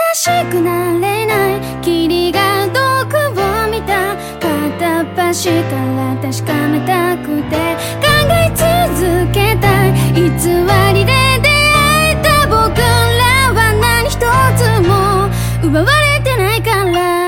しくなれない霧が毒を見た片っ端から確かめたくて考え続けたい偽りで出会えた僕らは何一つも奪われてないから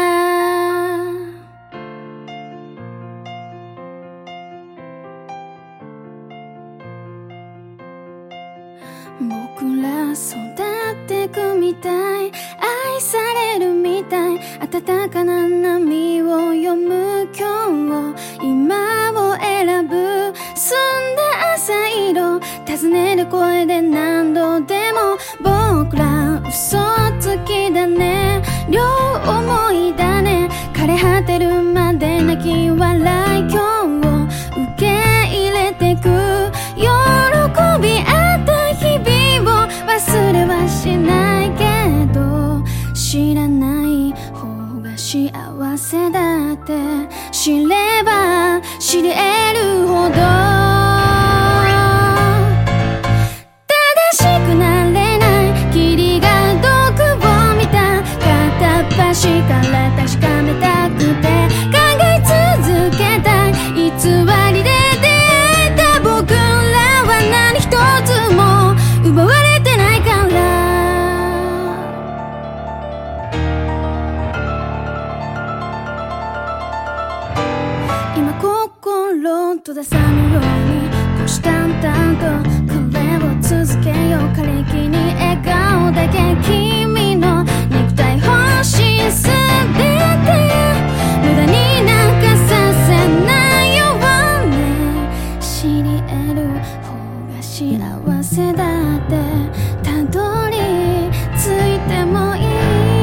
僕ら育ってくみたい愛されるみたい暖かな波を読む今日今を選ぶ澄んだ朝色尋ねる声で何度でも僕ら嘘つきだね両思いだね枯れ果てるまで泣き笑い今日を受け入れてく喜びあった日々を忘れはしないけど知らない方が幸せだって知れば知り得るほど正しくなれない霧が毒を見た片っ端から確かめたくて考え続けたい偽りで出会えた僕らは何一つも奪われてないから今心閉ざさぬように虎視眈々と彼を続けよう枯れ木に笑顔だけ君の肉体欲しすべて無駄になんかさせないようね知り得る方が幸せだってたどり着いてもいい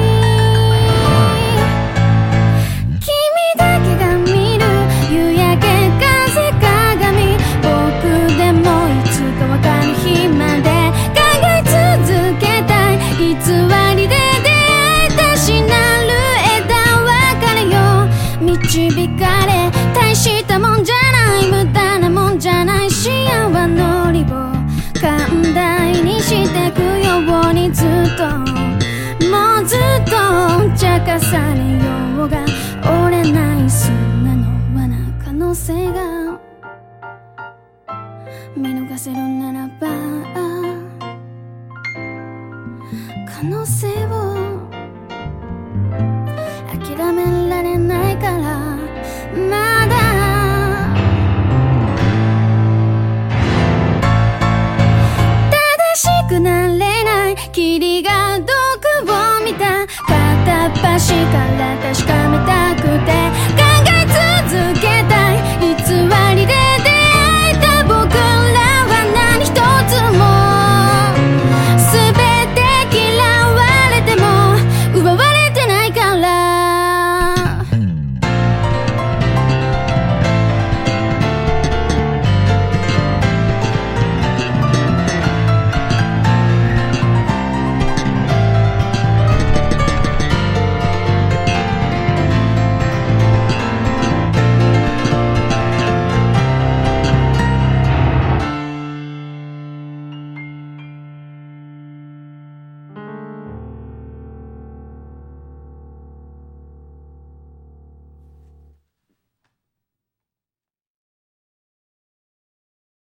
君だけが見る夕焼け風鏡僕でもいつかわかる日まで考え続けたい偽りで出会えたしなる枝別れよ導かれ大したもんじゃない無駄なもんじゃない幸せのりを寛大にしてくようにずっともうずっと茶化されようが折れない砂の罠可能性が見逃せるならば可能性を諦められないからまだ正しくなれない霧が